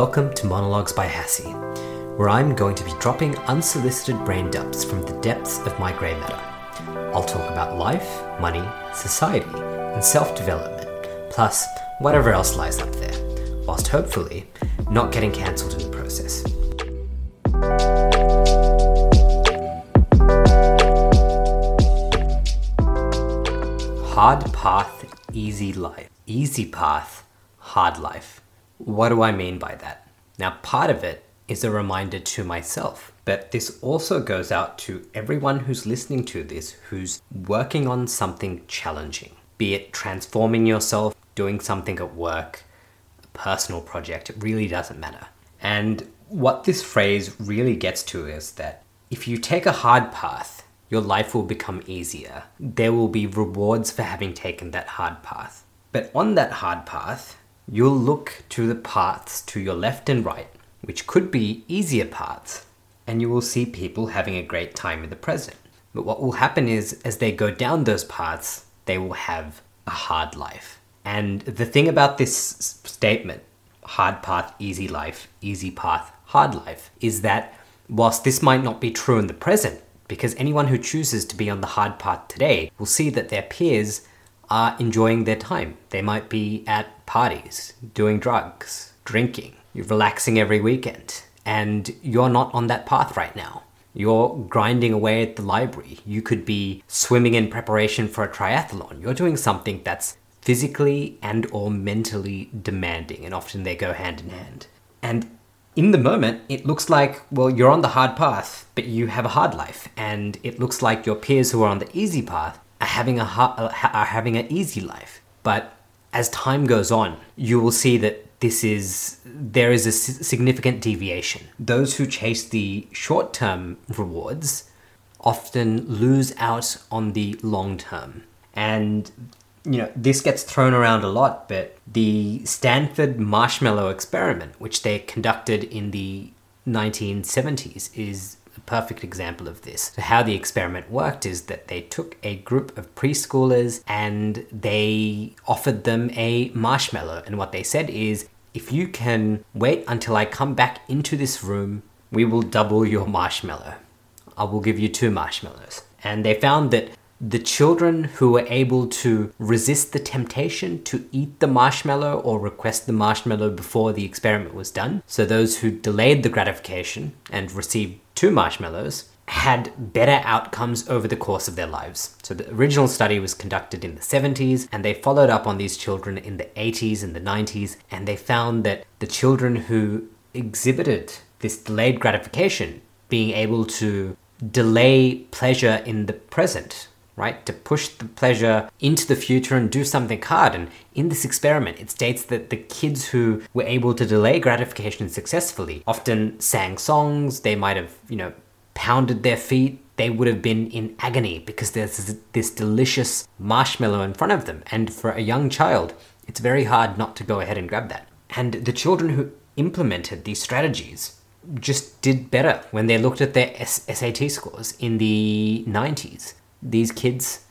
Welcome to Monologues by Hassie, where I'm going to be dropping unsolicited brain dumps from the depths of my grey matter. I'll talk about life, money, society, and self-development, plus whatever else lies up there, whilst hopefully not getting cancelled in the process. Hard path, easy life. Easy path, hard life. What do I mean by that? Now, part of it is a reminder to myself, but this also goes out to everyone who's listening to this, who's working on something challenging, be it transforming yourself, doing something at work, a personal project, it really doesn't matter. And what this phrase really gets to is that if you take a hard path, your life will become easier. There will be rewards for having taken that hard path. But on that hard path, you'll look to the paths to your left and right, which could be easier paths, and you will see people having a great time in the present. But what will happen is, as they go down those paths, they will have a hard life. And the thing about this statement, hard path, easy life, easy path, hard life, is that whilst this might not be true in the present, because anyone who chooses to be on the hard path today will see that their peers are enjoying their time. They might be at parties, doing drugs, drinking, you're relaxing every weekend, and you're not on that path right now. You're grinding away at the library. You could be swimming in preparation for a triathlon. You're doing something that's physically and or mentally demanding, and often they go hand in hand. And in the moment, it looks like, well, you're on the hard path, but you have a hard life. And it looks like your peers who are on the easy path are having an easy life. But as time goes on, you will see that there is a significant deviation. Those who chase the short-term rewards often lose out on the long-term. And this gets thrown around a lot, but the Stanford marshmallow experiment, which they conducted in the 1970s, is a perfect example of this. So how the experiment worked is that they took a group of preschoolers and they offered them a marshmallow. And what they said is, if you can wait until I come back into this room, we will double your marshmallow. I will give you 2 marshmallows. And they found that the children who were able to resist the temptation to eat the marshmallow or request the marshmallow before the experiment was done, so those who delayed the gratification and received 2 marshmallows, had better outcomes over the course of their lives. So the original study was conducted in the 70s, and they followed up on these children in the 80s and the 90s, and they found that the children who exhibited this delayed gratification, being able to delay pleasure in the present, right? To push the pleasure into the future and do something hard. And in this experiment, it states that the kids who were able to delay gratification successfully often sang songs. They might have, pounded their feet. They would have been in agony because there's this delicious marshmallow in front of them. And for a young child, it's very hard not to go ahead and grab that. And the children who implemented these strategies just did better when they looked at their SAT scores in the 90s. These kids,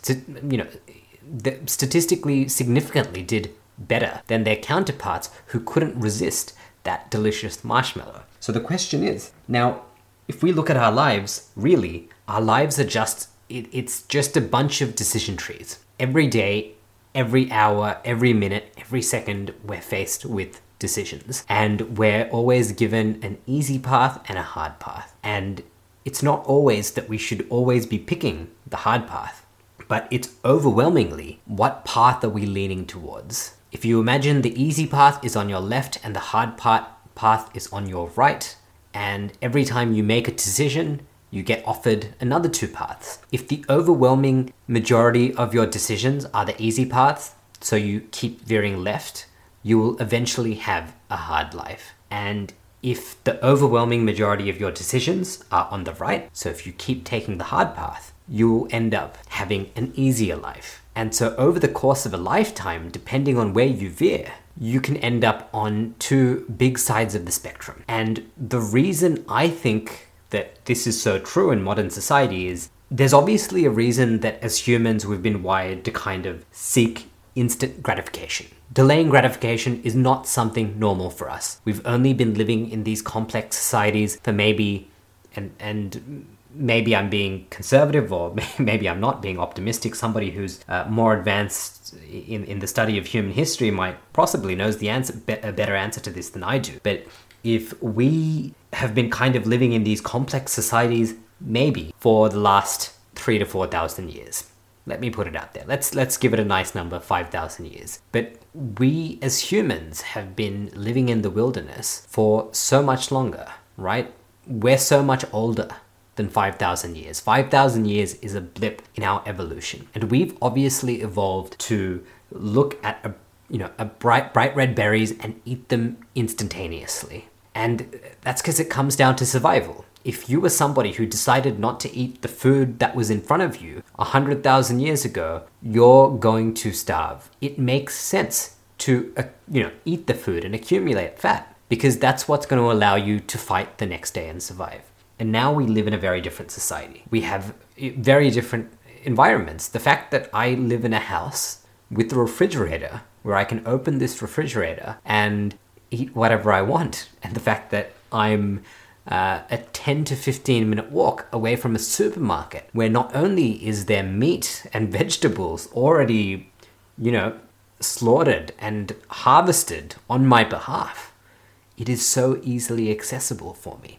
statistically significantly did better than their counterparts who couldn't resist that delicious marshmallow. So the question is, now, if we look at our lives, really, our lives are it's just a bunch of decision trees. Every day, every hour, every minute, every second, we're faced with decisions. And we're always given an easy path and a hard path. And it's not always that we should always be picking the hard path, but it's overwhelmingly what path are we leaning towards. If you imagine the easy path is on your left and the hard path is on your right, and every time you make a decision, you get offered another 2 paths. If the overwhelming majority of your decisions are the easy paths, so you keep veering left, you will eventually have a hard life. And if the overwhelming majority of your decisions are on the right, so if you keep taking the hard path, you will end up having an easier life. And so over the course of a lifetime, depending on where you veer, you can end up on 2 big sides of the spectrum. And the reason I think that this is so true in modern society is there's obviously a reason that as humans we've been wired to kind of seek instant gratification. Delaying gratification is not something normal for us. We've only been living in these complex societies for maybe, and maybe I'm being conservative, or maybe I'm not being optimistic. Somebody who's more advanced in the study of human history might possibly knows the answer, a better answer to this than I do. But if we have been kind of living in these complex societies, maybe for the last 3,000 to 4,000 years, let me put it out there. Let's give it a nice number, 5,000 years. But we as humans have been living in the wilderness for so much longer, right? We're so much older than 5,000 years. 5,000 years is a blip in our evolution. And we've obviously evolved to look at a bright red berries and eat them instantaneously. And that's because it comes down to survival. If you were somebody who decided not to eat the food that was in front of you 100,000 years ago, you're going to starve. It makes sense to eat the food and accumulate fat, because that's what's going to allow you to fight the next day and survive. And now we live in a very different society. We have very different environments. The fact that I live in a house with a refrigerator where I can open this refrigerator and eat whatever I want, and the fact that I'm a 10 to 15 minute walk away from a supermarket where not only is there meat and vegetables already, slaughtered and harvested on my behalf, it is so easily accessible for me.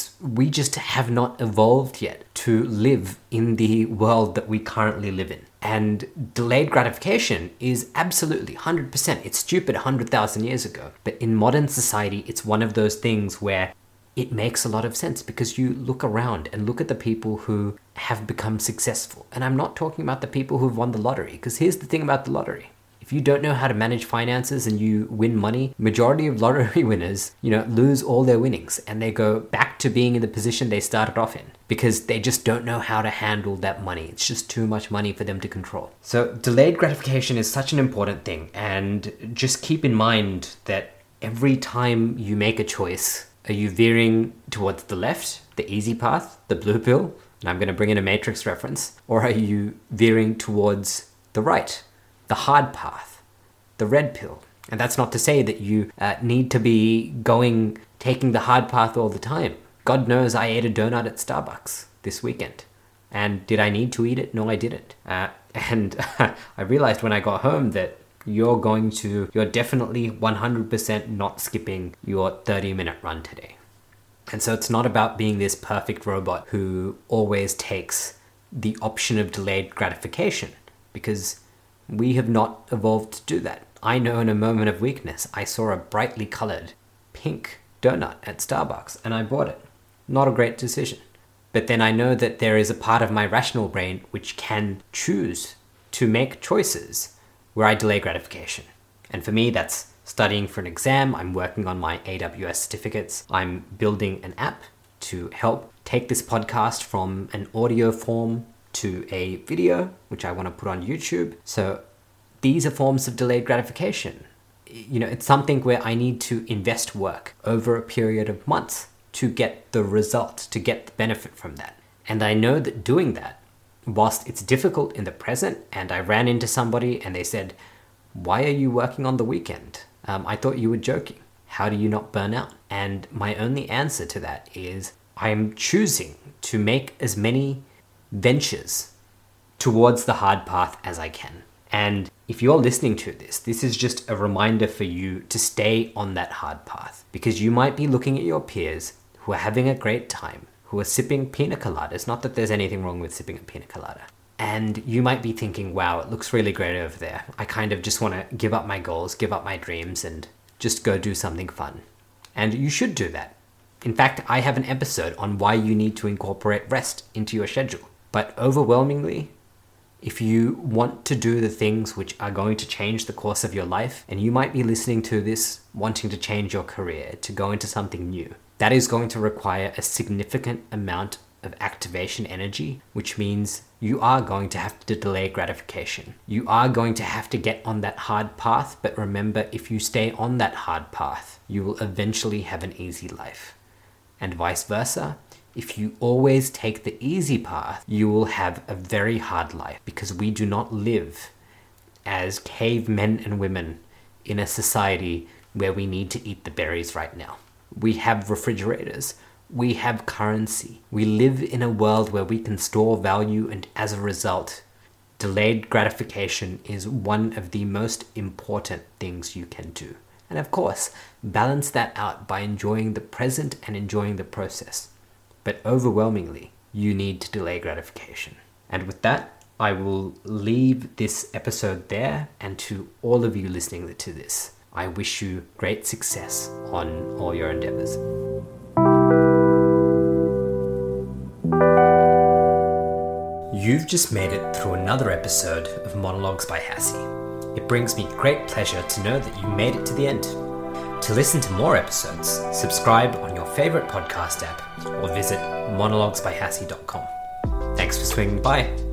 We just have not evolved yet to live in the world that we currently live in. And delayed gratification is absolutely 100%. It's stupid 100,000 years ago. But in modern society, it's one of those things where it makes a lot of sense, because you look around and look at the people who have become successful. And I'm not talking about the people who've won the lottery, because here's the thing about the lottery. If you don't know how to manage finances and you win money, majority of lottery winners, lose all their winnings and they go back to being in the position they started off in, because they just don't know how to handle that money. It's just too much money for them to control. So delayed gratification is such an important thing. And just keep in mind that every time you make a choice, are you veering towards the left, the easy path, the blue pill? And I'm going to bring in a Matrix reference. Or are you veering towards the right, the hard path, the red pill? And that's not to say that you need to be taking the hard path all the time. God knows I ate a donut at Starbucks this weekend. And did I need to eat it? No, I didn't. And I realized when I got home that you're definitely 100% not skipping your 30-minute run today. And so it's not about being this perfect robot who always takes the option of delayed gratification, because we have not evolved to do that. I know in a moment of weakness, I saw a brightly colored pink donut at Starbucks and I bought it. Not a great decision. But then I know that there is a part of my rational brain which can choose to make choices where I delay gratification. And for me, that's studying for an exam. I'm working on my AWS certificates. I'm building an app to help take this podcast from an audio form to a video, which I want to put on YouTube. So these are forms of delayed gratification. It's something where I need to invest work over a period of months to get the result, to get the benefit from that. And I know that doing that, whilst it's difficult in the present, and I ran into somebody and they said, "Why are you working on the weekend? I thought you were joking. How do you not burn out?" And my only answer to that is I'm choosing to make as many ventures towards the hard path as I can. And if you're listening to this, this is just a reminder for you to stay on that hard path, because you might be looking at your peers who are having a great time, who are sipping pina coladas. Not that there's anything wrong with sipping a pina colada. And you might be thinking, wow, it looks really great over there. I kind of just want to give up my goals, give up my dreams, and just go do something fun. And you should do that. In fact, I have an episode on why you need to incorporate rest into your schedule. But overwhelmingly, if you want to do the things which are going to change the course of your life, and you might be listening to this wanting to change your career, to go into something new, that is going to require a significant amount of activation energy, which means you are going to have to delay gratification. You are going to have to get on that hard path, but remember, if you stay on that hard path, you will eventually have an easy life. And vice versa, if you always take the easy path, you will have a very hard life, because we do not live as cave men and women in a society where we need to eat the berries right now. We have refrigerators. We have currency. We live in a world where we can store value, and as a result, delayed gratification is one of the most important things you can do. And of course, balance that out by enjoying the present and enjoying the process. But overwhelmingly, you need to delay gratification. And with that, I will leave this episode there, and to all of you listening to this, I wish you great success on all your endeavors. You've just made it through another episode of Monologues by Hassie. It brings me great pleasure to know that you made it to the end. To listen to more episodes, subscribe on your favorite podcast app or visit monologuesbyhassie.com. Thanks for swinging by.